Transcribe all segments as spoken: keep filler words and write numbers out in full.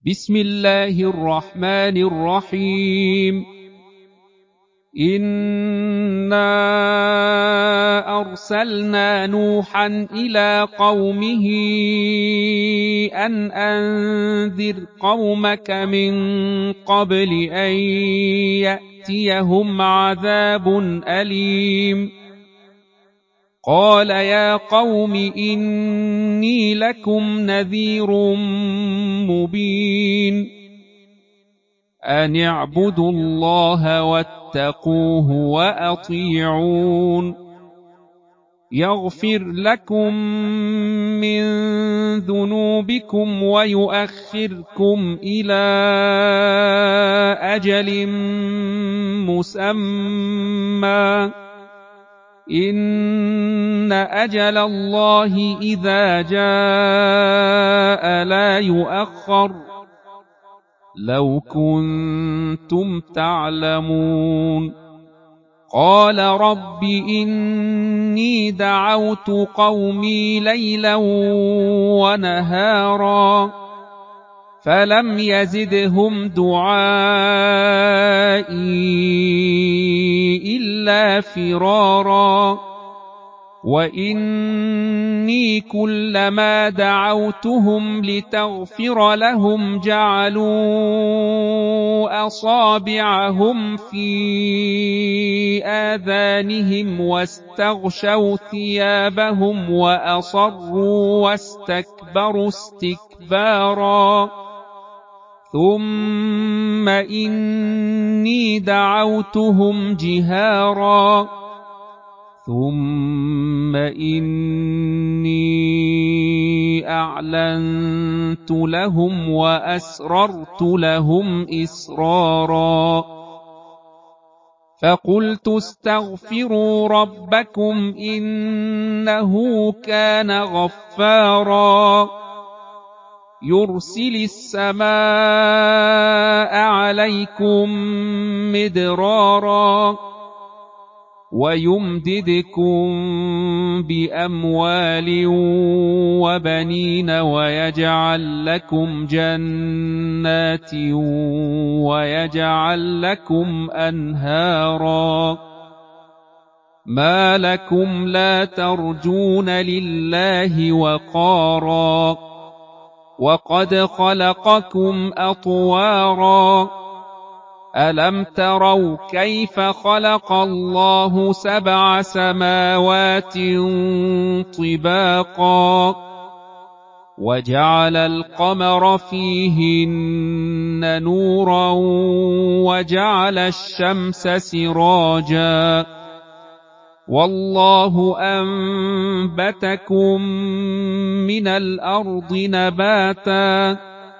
بسم الله الرحمن الرحيم. إنا أرسلنا نوحا إلى قومه أن أنذر قومك من قبل أن يأتيهم عذاب أليم. قال يا قوم إني لكم نذير مبين أن اعبدوا الله واتقوه وأطيعون يغفر لكم من ذنوبكم ويؤخركم إلى أجل مسمى إن أجل الله إذا جاء لا يؤخر لو كنتم تعلمون. قال رب إني دعوت قومي ليلا ونهارا فلم يزدهم دعائي إلا فرارا وإني كلما دعوتهم لتغفر لهم جعلوا أصابعهم في آذانهم واستغشوا ثيابهم وأصروا واستكبروا استكبارا ثم إني دعوتهم جهارا ثم إني أعلنت لهم وأسررت لهم إسرارا فقلت استغفروا ربكم إنه كان غفارا يرسل السماء عليكم مدرارا ويمددكم بأموال وبنين ويجعل لكم جنات ويجعل لكم أنهارا ما لكم لا ترجون لله وقارا وقد خلقكم أطوارا ألم تروا كيف خلق الله سبع سماوات طباقا وجعل القمر فيهن نورا وجعل الشمس سراجا والله أنبتكم من الأرض نباتا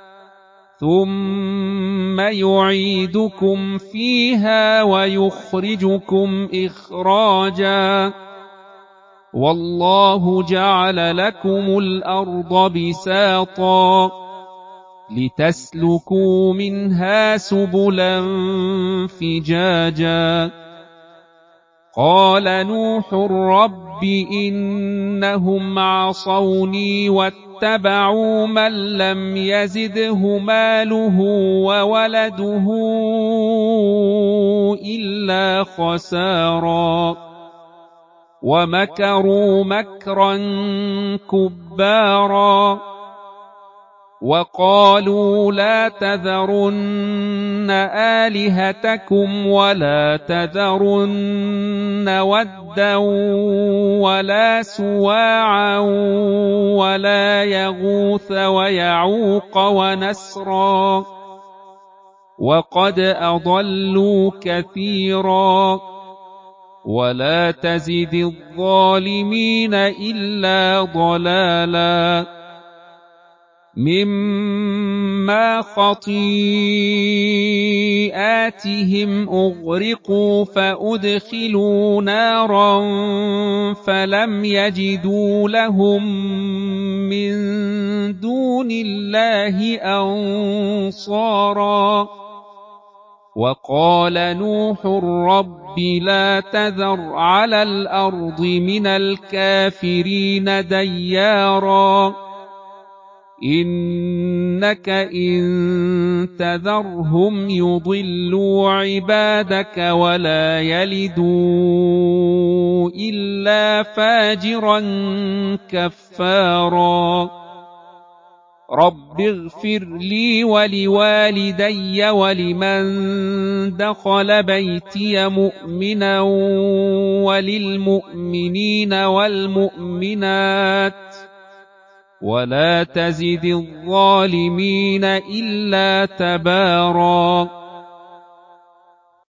ثم يعيدكم فيها ويخرجكم إخراجا والله جعل لكم الأرض بساطا لتسلكوا منها سبلا فجاجا قال نوح رب إنهم عصوني واتبعوا من لم يزده ماله وولده إلا خسارا ومكروا مكرا كبارا وقالوا لا تذرن آلهتكم ولا تذرن ودا ولا سواعا ولا يغوث ويعوق ونسرا وقد أضلوا كثيرا ولا تزد الظالمين إلا ضلالا مما خطيئاتهم أغرقوا فأدخلوا نارا فلم يجدوا لهم من دون الله أنصارا وقال نوح رب لا تذر على الأرض من الكافرين ديارا إنك إن تذرهم يضلوا عبادك ولا يلدوا إلا فاجرا كفارا رب اغفر لي ولوالدي ولمن دخل بيتي مؤمنا وللمؤمنين والمؤمنات ولا تزد الظالمين إلا تباراً